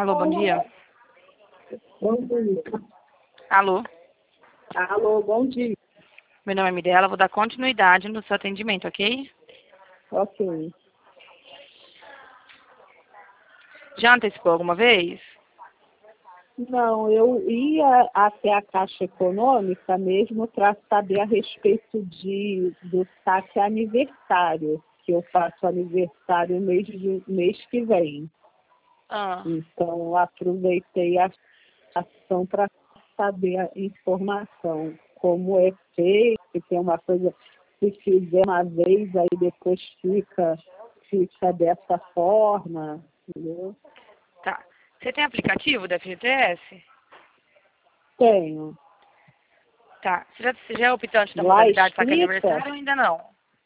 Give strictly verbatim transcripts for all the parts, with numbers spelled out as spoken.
Alô, bom dia. Bom dia. Alô, Alô, bom dia. meu nome é Mirella, vou dar continuidade no seu atendimento, ok? Ok. Já antecipou alguma vez? Não, eu ia até a Caixa Econômica mesmo para saber a respeito de, do saque aniversário, que eu faço aniversário mês, de, mês que vem. Ah, Então, aproveitei a ação para saber a informação, como é feito, se tem uma coisa, se fizer uma vez, aí depois fica, fica dessa forma, entendeu? tá. Você tem aplicativo da F G T S? Tenho. Tá. Você já, você já é optante da Lá modalidade saque escrita? aniversário ou ainda não?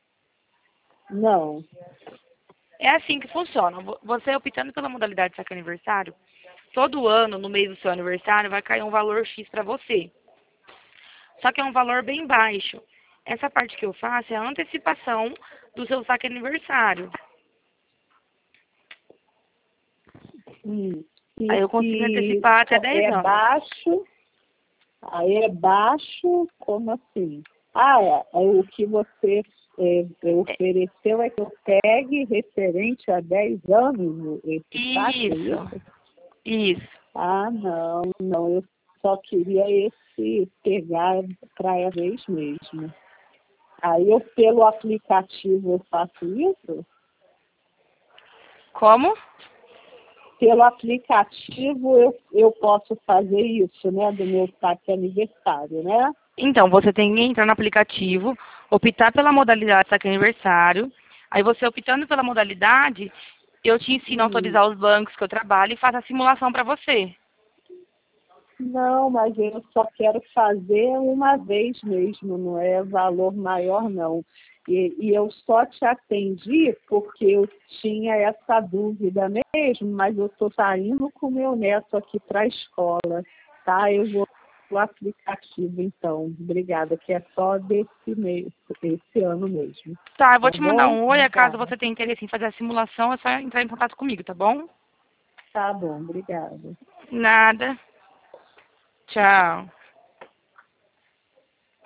Não. É assim que funciona. Vo- Você optando pela modalidade saque aniversário, todo ano, no mês do seu aniversário, vai cair um valor X para você. Só que é um valor bem baixo. Essa parte que eu faço é a antecipação do seu saque aniversário. Hum. Aí E, eu consigo e antecipar até dez é anos. baixo, aí é baixo, como assim? Ah, é, é o que você é, é, ofereceu é que eu pegue referente a dez anos esse saque, é Isso, isso? isso. Ah, não, não, eu só queria esse pegar para a vez mesmo. Aí eu, pelo aplicativo, eu faço isso? Como? Pelo aplicativo eu, eu posso fazer isso, né? Do meu saque aniversário, né? Então, você tem que entrar no aplicativo, optar pela modalidade saque aniversário. Aí você optando pela modalidade, eu te ensino a Hum. autorizar os bancos que eu trabalho e faço a simulação para você. Não, mas eu só quero fazer uma vez mesmo, não é valor maior, não. E, e eu só te atendi porque eu tinha essa dúvida mesmo, mas eu estou saindo com meu neto aqui para a escola, tá? Eu vou no aplicativo, então. Obrigada, que é só desse mês, esse ano mesmo. Tá, eu vou Tá te mandar bom? um oi, caso Obrigada. você tenha interesse em fazer a simulação, é só entrar em contato comigo, tá bom? Tá bom, obrigada. Nada. Tchau.